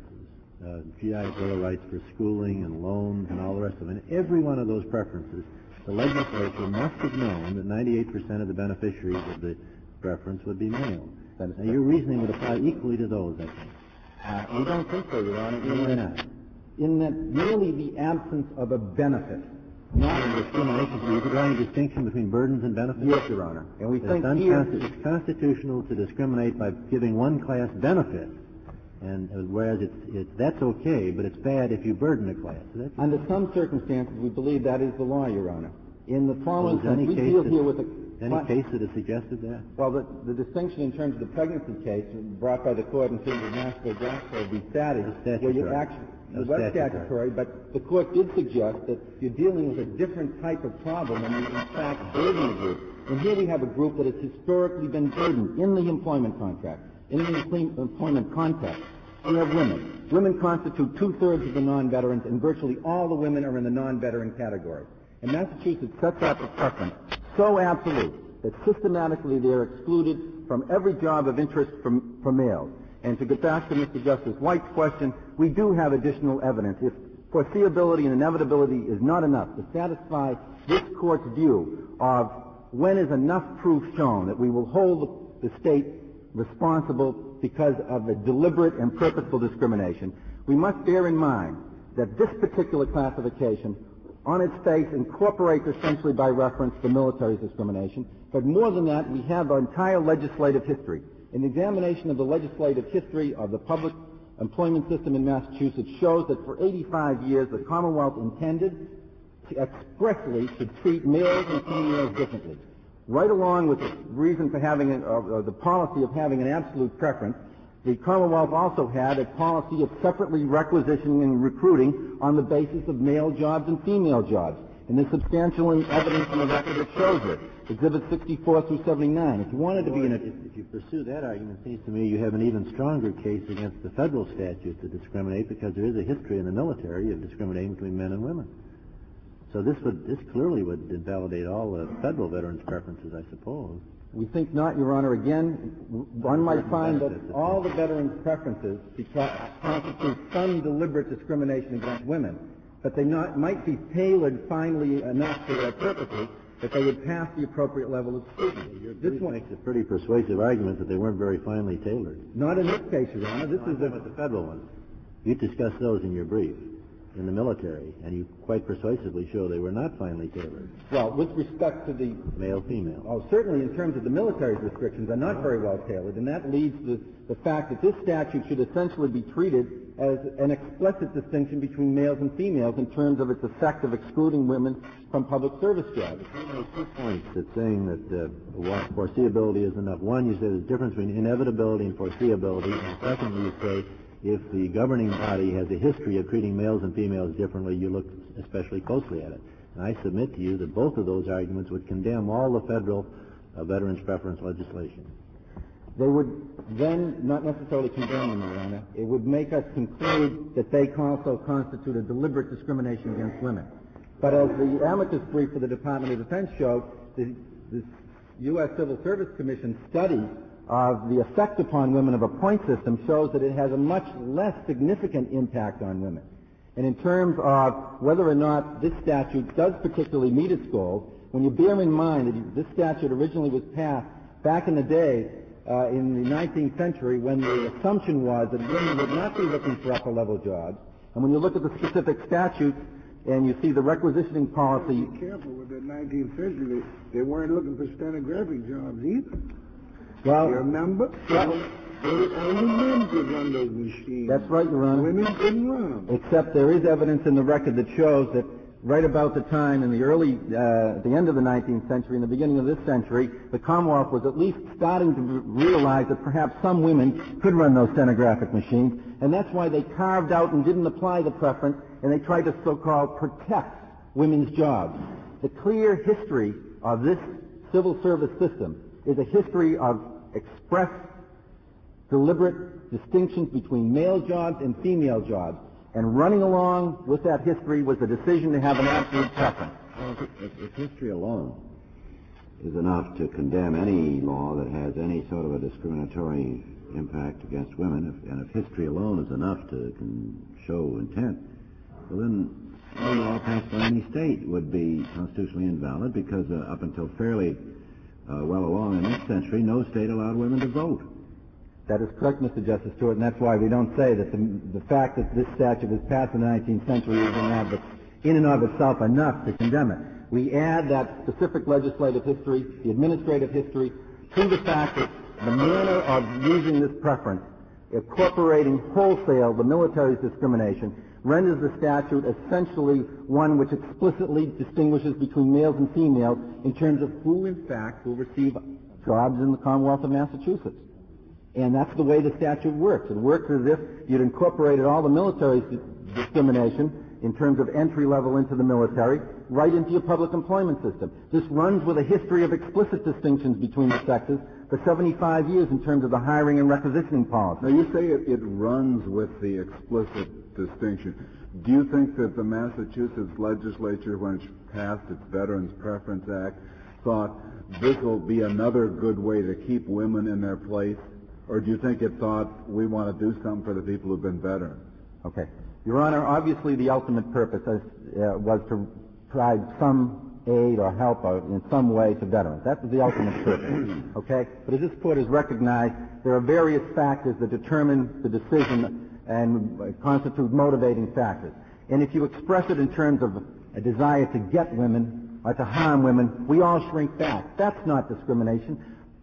GI Bill of Rights for schooling and loans and all the rest of it. And every one of those preferences, the legislature must have known that 98% of the beneficiaries of the preference would be male. Now, your reasoning would apply equally to those, I think. We don't think so, Your Honor. Why not? In that merely the absence of a benefit, not in discrimination. Are you drawing a distinction between burdens and benefits? Yes, Your Honor. And we think it's constitutional to discriminate by giving one class benefits. And whereas that's okay, but it's bad if you burden a class. Under some circumstances, we believe that is the law, Your Honor. In the following any we case deal here with any case that has suggested that? Well, the distinction in terms of the pregnancy case brought by the court in terms of Nashville Jackson be static, where you actually it was statutory, but the court did suggest that you're dealing with a different type of problem and you in fact burden a group. And here we have a group that has historically been burdened in the employment contract. In the employment context, we have women. Women constitute two-thirds of the non-veterans, and virtually all the women are in the non-veteran category. And Massachusetts sets up a preference so absolute that systematically they are excluded from every job of interest for males. And to get back to Mr. Justice White's question, we do have additional evidence. If foreseeability and inevitability is not enough to satisfy this court's view of when is enough proof shown that we will hold the state responsible because of a deliberate and purposeful discrimination, we must bear in mind that this particular classification on its face incorporates essentially by reference the military discrimination. But more than that, we have our entire legislative history. An examination of the legislative history of the public employment system in Massachusetts shows that for 85 years the Commonwealth intended to expressly to treat males and females differently. Right along with the reason for having the policy of having an absolute preference, the Commonwealth also had a policy of separately requisitioning and recruiting on the basis of male jobs and female jobs. And there's substantial evidence in the record that shows it. Exhibits 64 through 79. If you wanted to be in a... If you pursue that argument, it seems to me you have an even stronger case against the federal statutes that discriminate, because there is a history in the military of discriminating between men and women. So this clearly would invalidate all the federal veterans' preferences, I suppose. We think not, Your Honor. Again, one might find that all the veterans' preferences constitute some deliberate discrimination against women, but they might be tailored finely enough for their purposes that they would pass the appropriate level of scrutiny. This one makes a pretty persuasive argument that they weren't very finely tailored. Not in this case, Your Honor. This is the federal ones. You discussed those in your brief. In the military, and you quite persuasively show they were not finely tailored. Well, with respect to the... Male-female. Oh, certainly in terms of the military's restrictions, are not very well tailored, and that leads to the fact that this statute should essentially be treated as an explicit distinction between males and females in terms of its effect of excluding women from public service jobs. You make 2 points that saying that foreseeability is enough. One, you say there's a difference between inevitability and foreseeability, and secondly, you say if the governing body has a history of treating males and females differently, you look especially closely at it. And I submit to you that both of those arguments would condemn all the federal veterans' preference legislation. They would then not necessarily condemn them, Your Honor. It would make us conclude that they also constitute a deliberate discrimination against women. But as the amicus brief for the Department of Defense showed, the U.S. Civil Service Commission study of the effect upon women of a point system shows that it has a much less significant impact on women. And in terms of whether or not this statute does particularly meet its goals, when you bear in mind that this statute originally was passed back in the day in the 19th century when the assumption was that women would not be looking for upper-level jobs, and when you look at the specific statutes and you see the requisitioning policy... Be careful with the 19th century. They weren't looking for stenographic jobs either. Well, you remember? Only men could run those machines. That's right, Your Honor. Women couldn't run. Except there is evidence in the record that shows that right about the time in the the end of the 19th century and the beginning of this century, the Commonwealth was at least starting to realize that perhaps some women could run those stenographic machines, and that's why they carved out and didn't apply the preference and they tried to so-called protect women's jobs. The clear history of this civil service system is a history of express, deliberate distinctions between male jobs and female jobs. And running along with that history was the decision to have an absolute preference. If history alone is enough to condemn any law that has any sort of a discriminatory impact against women, and if history alone is enough to show intent, well then any law passed by any state would be constitutionally invalid because up until fairly well along in this century, no state allowed women to vote. That is correct, Mr. Justice Stewart, and that's why we don't say that the fact that this statute was passed in the 19th century is in and of itself enough to condemn it. We add that specific legislative history, the administrative history, to the fact that the manner of using this preference, incorporating wholesale the military's discrimination, renders the statute essentially one which explicitly distinguishes between males and females in terms of who, in fact, will receive jobs in the Commonwealth of Massachusetts. And that's the way the statute works. It works as if you'd incorporated all the military's discrimination in terms of entry level into the military right into your public employment system. This runs with a history of explicit distinctions between the sexes for 75 years in terms of the hiring and requisitioning policy. Now, you say it runs with the explicit distinction. Do you think that the Massachusetts legislature, when it passed its Veterans Preference Act, thought this will be another good way to keep women in their place? Or do you think it thought we want to do something for the people who've been veterans? Okay. Your Honor, obviously the ultimate purpose was to provide some aid or help in some way to veterans. That was the ultimate purpose. Okay? But as this Court has recognized, there are various factors that determine the decision and constitute motivating factors. And if you express it in terms of a desire to get women or to harm women, we all shrink back. That's not discrimination.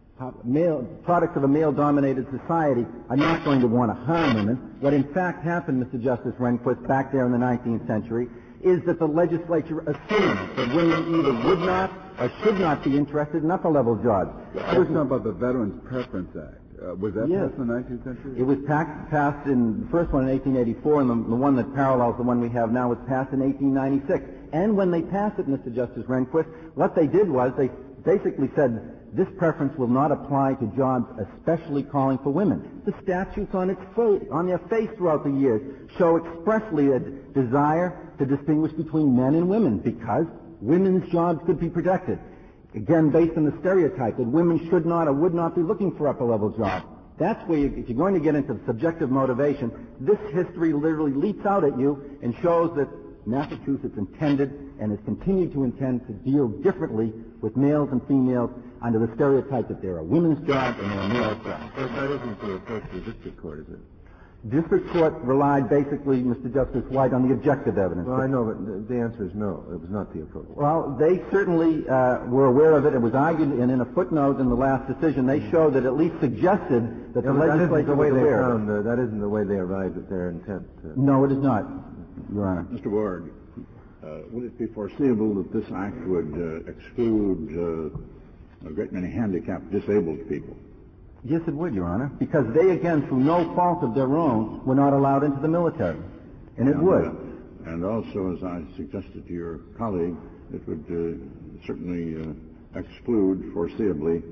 Products of a male-dominated society are not going to want to harm women. What in fact happened, Mr. Justice Rehnquist, back there in the 19th century, is that the legislature assumed that women either would not or should not be interested in upper-level jobs. I was talking about the Veterans Preference Act. Was that passed in the 19th century? It was passed in the first one in 1884, and the one that parallels the one we have now was passed in 1896. And when they passed it, Mr. Justice Rehnquist, what they did was they basically said, this preference will not apply to jobs especially calling for women. The statutes on their face throughout the years show expressly a desire to distinguish between men and women because women's jobs could be protected. Again, based on the stereotype that women should not or would not be looking for upper-level jobs. That's where, if you're going to get into subjective motivation, this history literally leaps out at you and shows that Massachusetts intended and has continued to intend to deal differently with males and females under the stereotype that there are women's jobs and there are male jobs. Of course, that isn't the approach of the district court, is it? District court relied basically, Mr. Justice White, on the objective evidence. Well, I know, but the answer is no. It was not the approach. Well, they certainly were aware of it. It was argued, and in a footnote in the last decision, they showed that at least suggested that the legislature was aware of it. That isn't the way they arrived at their intent. No, it is not, Your Honor. Mr. Ward, would it be foreseeable that this act would exclude a great many handicapped, disabled people? Yes, it would, Your Honor, because they, again, through no fault of their own, were not allowed into the military. And it would. And also, as I suggested to your colleague, it would certainly exclude, foreseeably,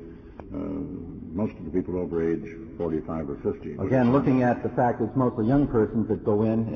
most of the people over age 45 or 50. Again, looking at the fact that it's mostly young persons that go in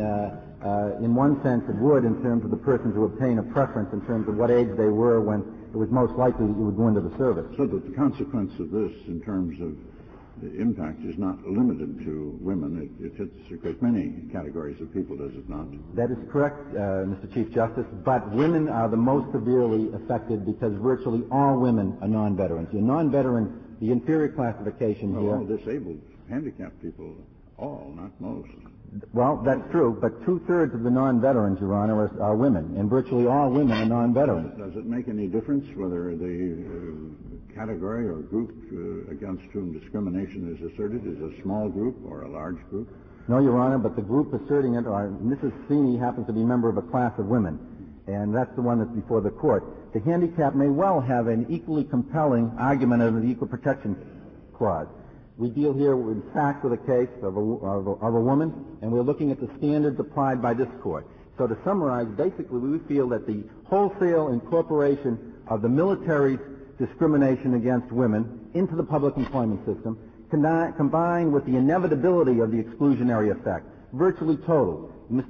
one sense it would in terms of the persons who obtain a preference in terms of what age they were when it was most likely that you would go into the service. So that the consequence of this in terms of the impact is not limited to women. It hits a great many categories of people, does it not? That is correct, Mr. Chief Justice, but women are the most severely affected because virtually all women are non-veterans. You're non-veteran, the inferior classification here... All disabled, handicapped people, all, not most. Well, that's true, but two-thirds of the non-veterans, Your Honor, are women, and virtually all women are non-veterans. Does it make any difference whether the category or group against whom discrimination is asserted is a small group or a large group? No, Your Honor, but the group asserting it, Mrs. Feeney happens to be a member of a class of women, and that's the one that's before the court. The handicap may well have an equally compelling argument under the Equal Protection Clause. We deal here, in fact, with a case of a woman, and we're looking at the standards applied by this court. So to summarize, basically we feel that the wholesale incorporation of the military's discrimination against women into the public employment system, combined with the inevitability of the exclusionary effect, virtually total.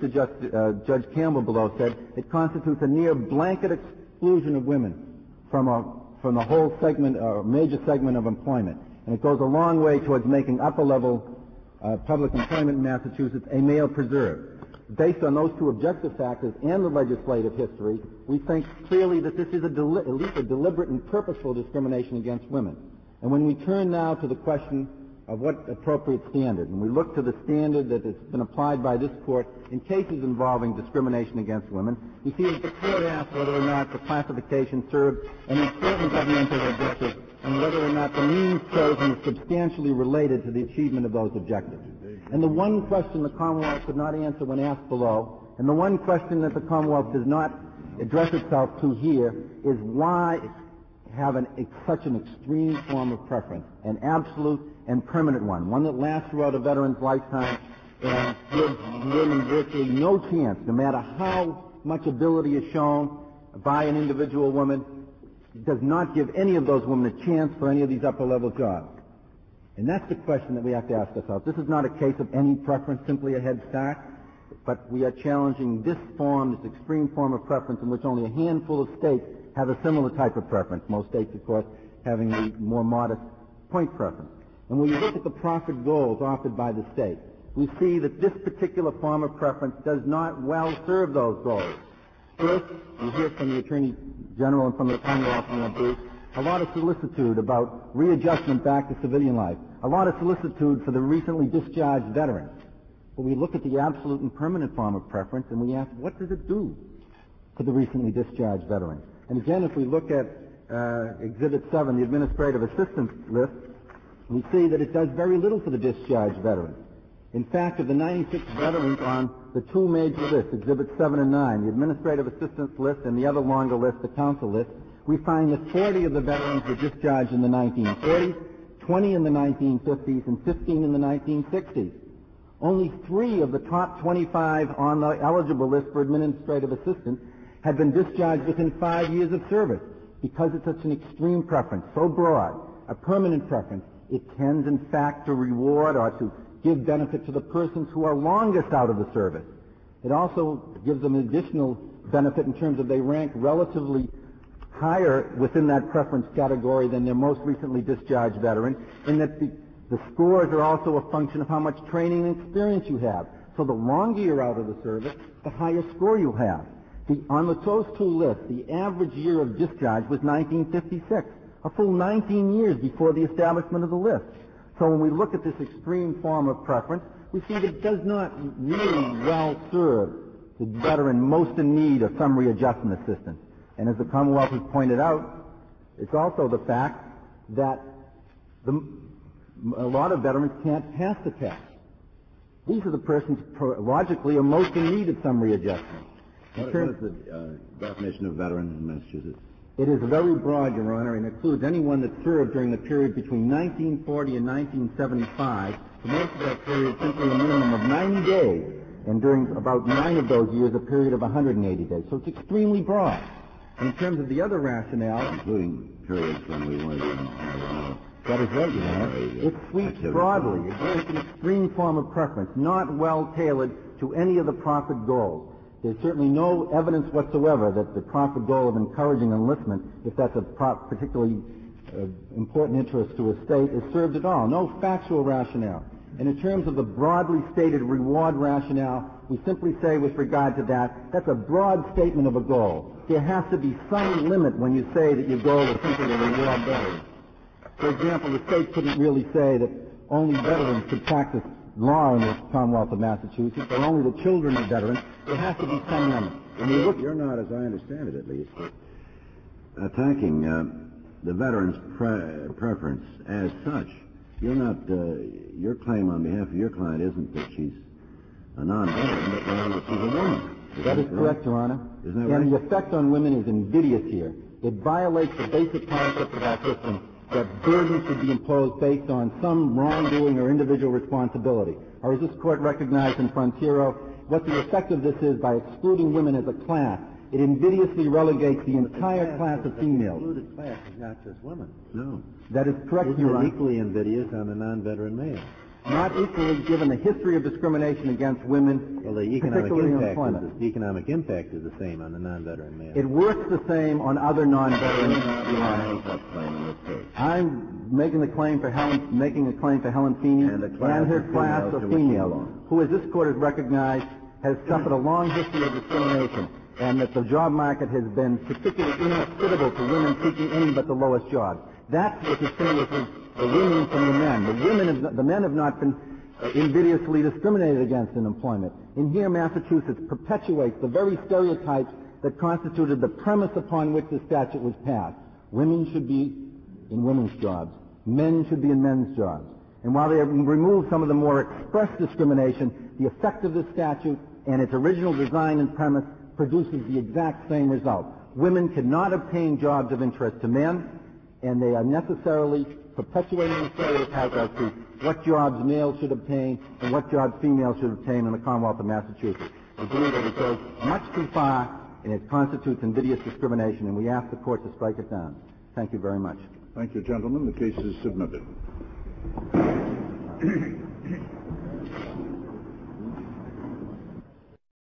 Judge Campbell below said it constitutes a near blanket exclusion of women from the whole segment, or major segment of employment. And it goes a long way towards making upper-level public employment in Massachusetts a male preserve. Based on those two objective factors and the legislative history, we think clearly that this is at least a deliberate and purposeful discrimination against women. And when we turn now to the question of what appropriate standard, and we look to the standard that has been applied by this court in cases involving discrimination against women, we see that the court asks whether or not the classification served an important governmental objective and whether or not the means chosen is substantially related to the achievement of those objectives. And the one question the Commonwealth could not answer when asked below, and the one question that the Commonwealth does not address itself to here, is why have such an extreme form of preference, an absolute and permanent one that lasts throughout a veteran's lifetime and gives women virtually no chance, no matter how much ability is shown by an individual woman, does not give any of those women a chance for any of these upper-level jobs. And that's the question that we have to ask ourselves. This is not a case of any preference, simply a head start, but we are challenging this extreme form of preference in which only a handful of states have a similar type of preference, most states, of course, having the more modest point preference. And when you look at the profit goals offered by the state, we see that this particular form of preference does not well serve those goals. First, you hear from the Attorney General and from the Commonwealth in that brief a lot of solicitude about readjustment back to civilian life, a lot of solicitude for the recently discharged veterans. But we look at the absolute and permanent form of preference and we ask, what does it do for the recently discharged veterans? And again, if we look at Exhibit 7, the Administrative Assistance List, we see that it does very little for the discharged veterans. In fact, of the 96 veterans on the two major lists, Exhibits 7 and 9, the Administrative Assistance List and the other longer list, the Council List, we find that 40 of the veterans were discharged in the 1940s, 20 in the 1950s, and 15 in the 1960s. Only 3 of the top 25 on the eligible list for administrative assistance had been discharged within 5 years of service. Because it's such an extreme preference, so broad, a permanent preference, it tends in fact to reward or to give benefit to the persons who are longest out of the service. It also gives them additional benefit in terms of they rank relatively higher within that preference category than their most recently discharged veteran, in that the scores are also a function of how much training and experience you have. So the longer you're out of the service, the higher score you have. On those two lists, the average year of discharge was 1956, a full 19 years before the establishment of the list. So when we look at this extreme form of preference, we see that it does not really well serve the veteran most in need of some readjustment assistance. And as the Commonwealth has pointed out, it's also the fact that a lot of veterans can't pass the test. These are the persons logically are most in need of some readjustment. What is the definition of veteran in Massachusetts? It is very broad, Your Honor, and includes anyone that served during the period between 1940 and 1975. For most of that period, simply a minimum of 90 days, and during about 9 of those years, a period of 180 days. So it's extremely broad. And in terms of the other rationale, including periods when we weren't that is right, Your Honor. It sweeps broadly. It's an extreme form of preference, not well tailored to any of the profit goals. There's certainly no evidence whatsoever that the profit goal of encouraging enlistment, if that's a particularly important interest to a state, is served at all. No factual rationale. And in terms of the broadly stated reward rationale, we simply say with regard to that, that's a broad statement of a goal. There has to be some limit when you say that your goal is simply to reward veterans. For example, the state couldn't really say that only veterans could practice law in the Commonwealth of Massachusetts, or only the children of veterans. There has to be some limit. And you're not, as I understand it at least, attacking the veteran's preference as such. You're not, your claim on behalf of your client isn't that she's a non-veteran, but rather that she's a woman. That is correct, Your Honor. Isn't that right? And the effect on women is invidious here. It violates the basic concept of our system that burdens should be imposed based on some wrongdoing or individual responsibility. Or as this court recognized in Frontiero, what the effect of this is by excluding women as a class. It invidiously relegates the entire class of females. The excluded class is not just women. No. That is correct, Isn't Your it Honor. equally invidious on the non-veteran male? Not equally given the history of discrimination against women, Well, the economic particularly in impact employment. the economic impact is the same on the non-veteran male. It works the same on other non-veterans. Any such claim in this case. I'm making a claim for Helen Feeney And a class her of class females of to which she females, belongs. who, as this court has recognized, has suffered a long history of discrimination, and that the job market has been particularly inhospitable to women seeking any but the lowest jobs. That's what distinguishes the women from the men. The men have not been invidiously discriminated against in employment. In here, Massachusetts perpetuates the very stereotypes that constituted the premise upon which the statute was passed. Women should be in women's jobs. Men should be in men's jobs. And while they have removed some of the more express discrimination, the effect of this statute and its original design and premise produces the exact same result. Women cannot obtain jobs of interest to men, and they are necessarily perpetuating the stereotype as to what jobs males should obtain and what jobs females should obtain in the Commonwealth of Massachusetts. We believe that it goes much too far, and it constitutes invidious discrimination, and we ask the court to strike it down. Thank you very much. Thank you, gentlemen. The case is submitted.